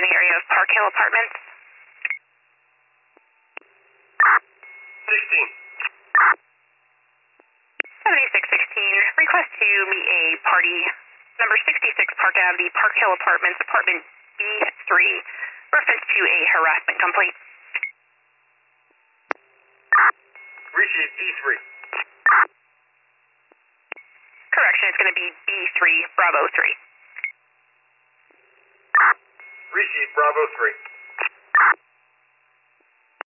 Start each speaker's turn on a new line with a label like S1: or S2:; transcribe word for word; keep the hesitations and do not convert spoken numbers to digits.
S1: in the area of Park Hill Apartments.
S2: sixteen.
S1: seventy-six sixteen, request to meet a party, number sixty-six Park Avenue, Park Hill Apartments, apartment B three, reference to a harassment complaint.
S2: Receive B three.
S1: Correction, it's going to be B three, Bravo three.
S2: Receive Bravo three.